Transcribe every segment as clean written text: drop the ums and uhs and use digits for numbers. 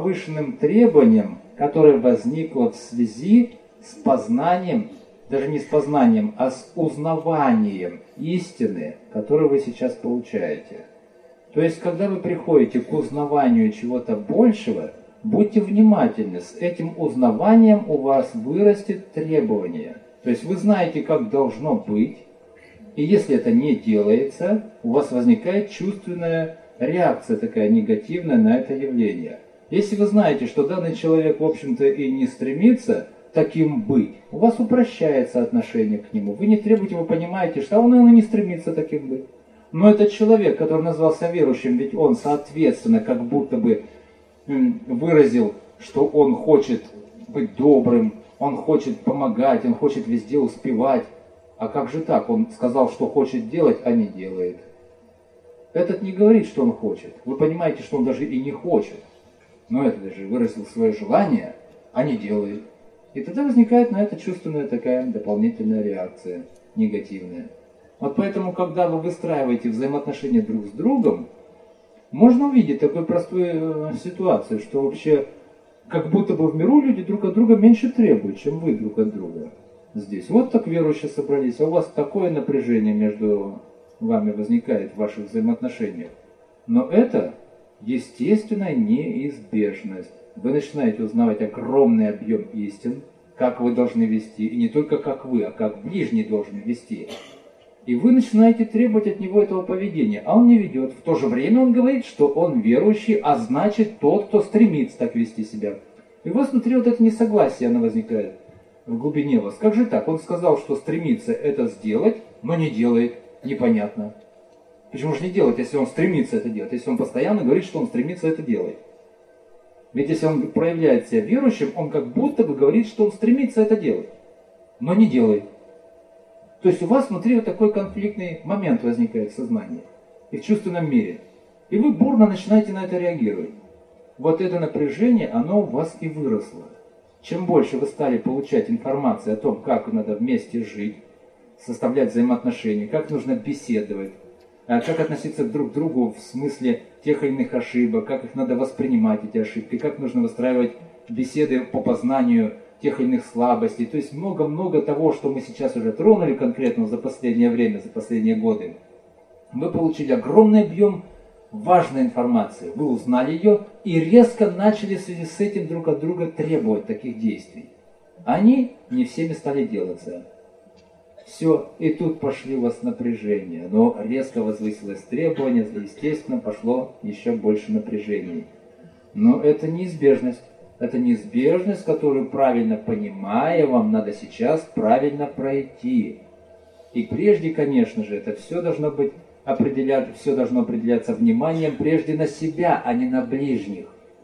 повышенным требованием, которое возникло в связи с познанием, даже не с познанием, а с узнаванием истины, которую вы сейчас получаете. То есть, когда вы приходите к узнаванию чего-то большего, будьте внимательны, с этим узнаванием у вас вырастет требование. То есть вы знаете, как должно быть, и если это не делается, у вас возникает чувственная реакция такая негативная на это явление. Если вы знаете, что данный человек, в общем-то, и не стремится таким быть, у вас упрощается отношение к нему. Вы не требуете, вы понимаете, что он, наверное, не стремится таким быть. Но этот человек, который назвался верующим, ведь он, соответственно, как будто бы выразил, что он хочет быть добрым, он хочет помогать, он хочет везде успевать. А как же так? Он сказал, что хочет делать, а не делает. Этот не говорит, что он хочет. Вы понимаете, что он даже и не хочет. Но этот же выразил свое желание, а не делает. И тогда возникает на это чувственная такая дополнительная реакция, негативная. Вот поэтому, когда вы выстраиваете взаимоотношения друг с другом, можно увидеть такую простую ситуацию, что вообще как будто бы в миру люди друг от друга меньше требуют, чем вы друг от друга здесь. Вот так верующие собрались, а у вас такое напряжение между вами возникает в ваших взаимоотношениях. Но это естественная неизбежность. Вы начинаете узнавать огромный объем истин, как вы должны вести, и не только как вы, а как ближний должен вести. И вы начинаете требовать от него этого поведения, а он не ведет. В то же время он говорит, что он верующий, а значит тот, кто стремится так вести себя. И у вас внутри вот это несогласие, оно возникает в глубине вас. Как же так? Он сказал, что стремится это сделать, но не делает. Непонятно. Почему же не делать, если он стремится это делать? Если он постоянно говорит, что он стремится это делать. Ведь если он проявляет себя верующим, он как будто бы говорит, что он стремится это делать, но не делает. То есть у вас внутри вот такой конфликтный момент возникает в сознании и в чувственном мире. И вы бурно начинаете на это реагировать. Вот это напряжение, оно у вас и выросло. Чем больше вы стали получать информацию о том, как надо вместе жить, составлять взаимоотношения, как нужно беседовать, как относиться друг к другу в смысле тех или иных ошибок, как их надо воспринимать, эти ошибки, как нужно выстраивать беседы по познанию тех или иных слабостей. То есть много-много того, что мы сейчас уже тронули конкретно за последнее время, за последние годы. Вы получили огромный объем важной информации, вы узнали ее и резко начали в связи с этим друг от друга требовать таких действий. Они не всеми стали делаться. Все, и тут пошли у вас напряжения, но резко возвысилось требование, естественно, пошло еще больше напряжений. Но это неизбежность. Это неизбежность, которую, правильно понимая, вам надо сейчас правильно пройти. И прежде, конечно же, это все должно быть все должно определяться вниманием прежде на себя, а не на ближних.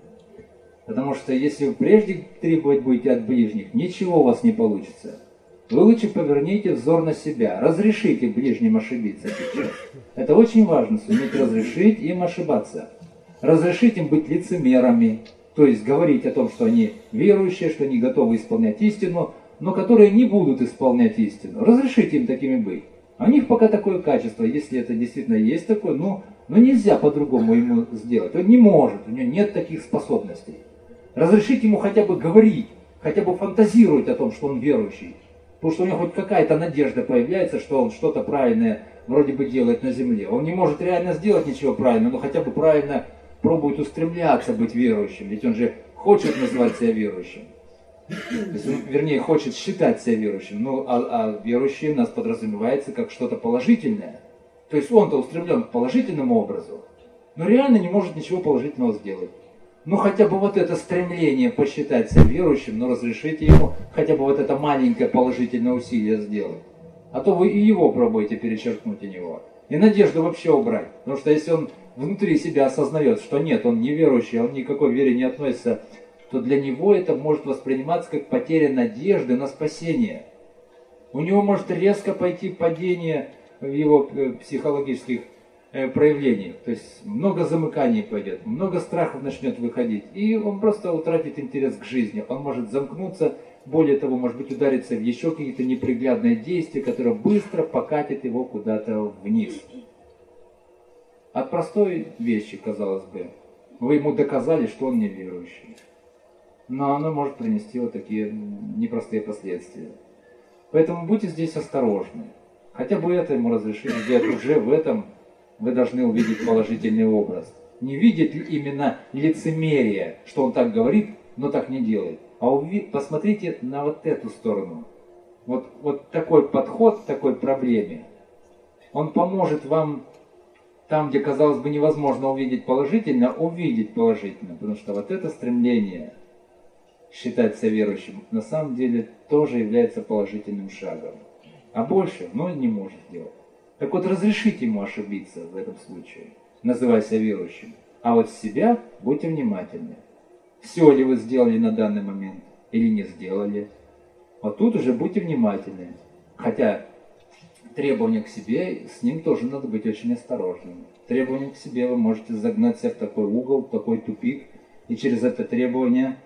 Потому что если вы прежде требовать будете от ближних, ничего у вас не получится. Вы лучше поверните взор на себя, разрешите ближним ошибиться сейчас. Это очень важно, суметь разрешить им ошибаться. Разрешить им быть лицемерами, то есть говорить о том, что они верующие, что они готовы исполнять истину, но которые не будут исполнять истину. Разрешите им такими быть. А у них пока такое качество, если это действительно есть такое, но нельзя по-другому ему сделать. Он не может, у него нет таких способностей. Разрешите ему хотя бы говорить, хотя бы фантазировать о том, что он верующий. Потому что у него хоть какая-то надежда появляется, что он что-то правильное вроде бы делает на земле. Он не может реально сделать ничего правильного, но хотя бы правильно пробует устремляться быть верующим. Ведь он же хочет называть себя верующим. То есть он, вернее, хочет считать себя верующим. Ну, а верующий у нас подразумевается как что-то положительное. То есть он-то устремлен к положительному образу, но реально не может ничего положительного сделать. Ну хотя бы вот это стремление посчитать себя верующим, но разрешите ему хотя бы вот это маленькое положительное усилие сделать. А то вы и его пробуете перечеркнуть у него. И надежду вообще убрать. Потому что если он внутри себя осознает, что нет, он не верующий, он ни к какой вере не относится, то для него это может восприниматься как потеря надежды на спасение. У него может резко пойти падение в его психологических проявлениях. То есть много замыканий пойдет, много страхов начнет выходить. И он просто утратит интерес к жизни. Он может замкнуться, более того, может быть, удариться в еще какие-то неприглядные действия, которые быстро покатят его куда-то вниз. От простой вещи, казалось бы. Вы ему доказали, что он неверующий. Но оно может принести вот такие непростые последствия. Поэтому будьте здесь осторожны. Хотя бы это ему разрешили сделать, уже в этом вы должны увидеть положительный образ. Не видеть именно лицемерие, что он так говорит, но так не делает. А посмотрите на вот эту сторону. Вот такой подход к такой проблеме, он поможет вам там, где, казалось бы, невозможно увидеть положительно, потому что вот это стремление считаться верующим на самом деле тоже является положительным шагом. А больше, не может сделать. Так вот, разрешите ему ошибиться в этом случае, называя себя верующим. А вот себя будьте внимательны. Все ли вы сделали на данный момент или не сделали? Вот тут уже будьте внимательны. Хотя требования к себе, с ним тоже надо быть очень осторожным. Требования к себе вы можете загнать себя в такой угол, в такой тупик, и через это требование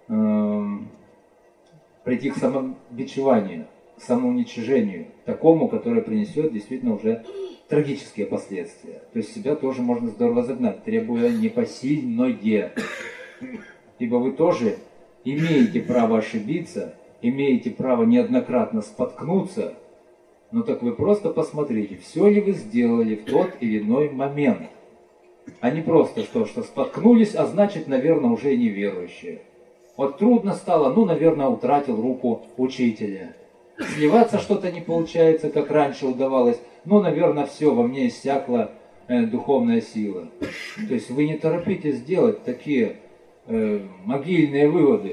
прийти к самобичеванию, к самоуничижению, такому, которое принесет действительно уже трагические последствия. То есть себя тоже можно здорово загнать, требуя непосильное. Ибо вы тоже имеете право ошибиться, имеете право неоднократно споткнуться, но так вы просто посмотрите, все ли вы сделали в тот или иной момент. А не просто что споткнулись, а значит, наверное, уже и неверующие. Вот трудно стало, наверное, утратил руку учителя. Сливаться что-то не получается, как раньше удавалось. Наверное, все, во мне иссякла духовная сила. То есть вы не торопитесь делать такие могильные выводы.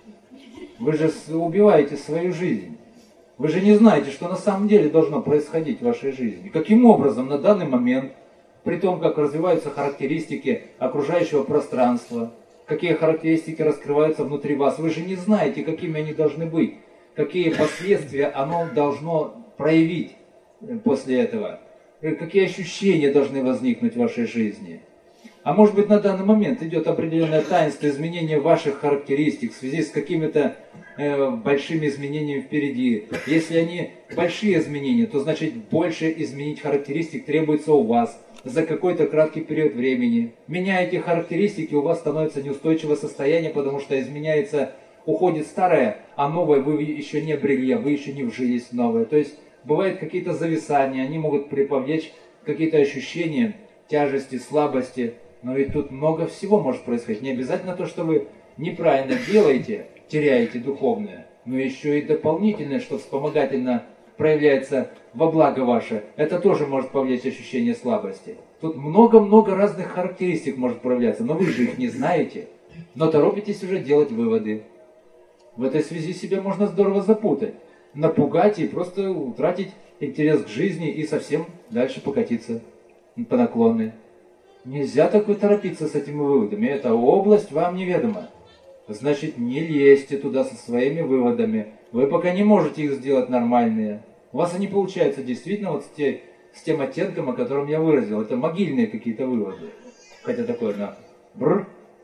Вы же убиваете свою жизнь. Вы же не знаете, что на самом деле должно происходить в вашей жизни. Каким образом на данный момент, при том, как развиваются характеристики окружающего пространства, какие характеристики раскрываются внутри вас, вы же не знаете, какими они должны быть, какие последствия оно должно проявить после этого, какие ощущения должны возникнуть в вашей жизни. А может быть, на данный момент идет определенное таинство изменения ваших характеристик в связи с какими-то большими изменениями впереди. Если они большие изменения, то значит больше изменить характеристик требуется у вас за какой-то краткий период времени. Меняя эти характеристики, у вас становится неустойчивое состояние, потому что изменяется, уходит старое, а новое вы еще не обрели, вы еще не вжились в новое. То есть бывают какие-то зависания, они могут повлечь какие-то ощущения тяжести, слабости. Но ведь тут много всего может происходить. Не обязательно то, что вы неправильно делаете, теряете духовное, но еще и дополнительное, что вспомогательно проявляется во благо ваше. Это тоже может повлечь ощущение слабости. Тут много-много разных характеристик может проявляться, но вы же их не знаете. Но торопитесь уже делать выводы. В этой связи себя можно здорово запутать, напугать и просто утратить интерес к жизни и совсем дальше покатиться по наклонной. Нельзя так торопиться с этими выводами. Эта область вам неведома. Значит, не лезьте туда со своими выводами. Вы пока не можете их сделать нормальные. У вас они получаются действительно вот с тем оттенком, о котором я выразил. Это могильные какие-то выводы. Хотя такое, бррр.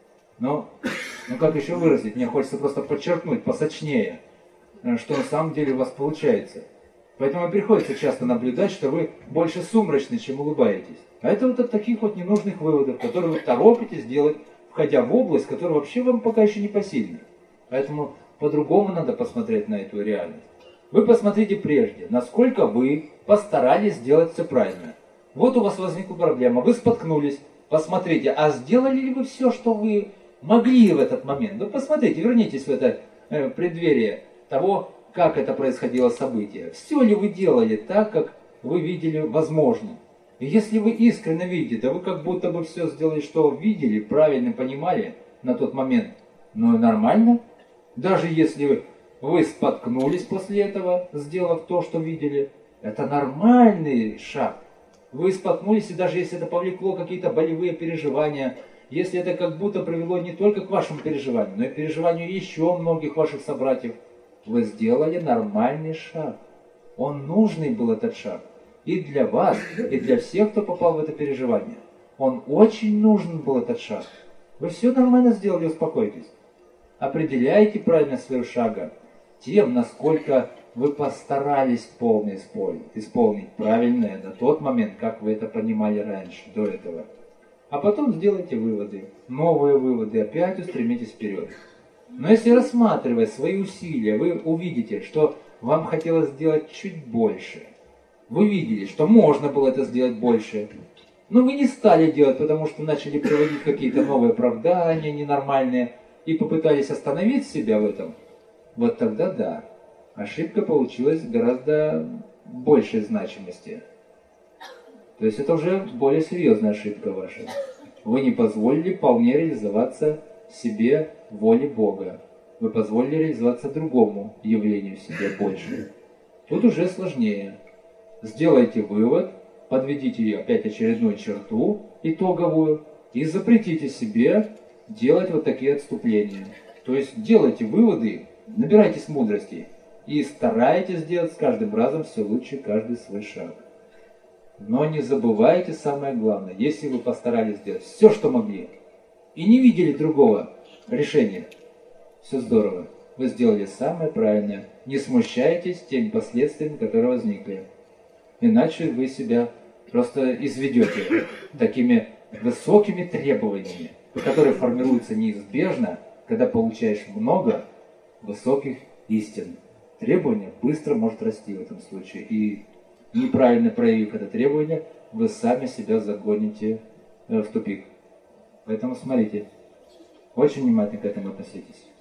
Но как еще выразить? Мне хочется просто подчеркнуть посочнее, что на самом деле у вас получается. Поэтому приходится часто наблюдать, что вы больше сумрачны, чем улыбаетесь. А это вот от таких вот ненужных выводов, которые вы торопитесь делать, входя в область, которая вообще вам пока еще не посильна. Поэтому по-другому надо посмотреть на эту реальность. Вы посмотрите прежде, насколько вы постарались сделать все правильно. Вот у вас возникла проблема, вы споткнулись. Посмотрите, а сделали ли вы все, что вы могли в этот момент? Ну посмотрите, вернитесь в это преддверие того, как это происходило событие. Все ли вы делали так, как вы видели возможным? И если вы искренне видите, да вы как будто бы все сделали, что видели, правильно понимали на тот момент, но нормально. Даже если вы споткнулись после этого, сделав то, что видели, это нормальный шаг. Вы споткнулись, и даже если это повлекло какие-то болевые переживания, если это как будто привело не только к вашему переживанию, но и к переживанию еще многих ваших собратьев, вы сделали нормальный шаг. Он нужный был, этот шаг. И для вас, и для всех, кто попал в это переживание. Он очень нужен был, этот шаг. Вы все нормально сделали, успокойтесь. Определяйте правильность своего шага тем, насколько вы постарались исполнить правильное на тот момент, как вы это понимали раньше, до этого. А потом сделайте выводы, новые выводы, опять устремитесь вперед. Но если, рассматривая свои усилия, вы увидите, что вам хотелось сделать чуть больше, вы видели, что можно было это сделать больше, но вы не стали делать, потому что начали приводить какие-то новые оправдания ненормальные и попытались остановить себя в этом, вот тогда да, ошибка получилась гораздо большей значимости. То есть это уже более серьезная ошибка ваша. Вы не позволили вполне реализоваться себе воле Бога. Вы позволили реализоваться другому явлению в себе больше. Тут уже сложнее. Сделайте вывод, подведите опять очередную черту итоговую и запретите себе делать вот такие отступления. То есть делайте выводы, набирайтесь мудрости и старайтесь делать с каждым разом все лучше каждый свой шаг. Но не забывайте самое главное, если вы постарались сделать все, что могли, и не видели другого решения, все здорово, вы сделали самое правильное. Не смущайтесь теми последствиями, которые возникли. Иначе вы себя просто изведете такими высокими требованиями, которые формируются неизбежно, когда получаешь много высоких истин. Требование быстро может расти в этом случае. И неправильно проявив это требование, вы сами себя загоните в тупик. Поэтому смотрите, очень внимательно к этому относитесь.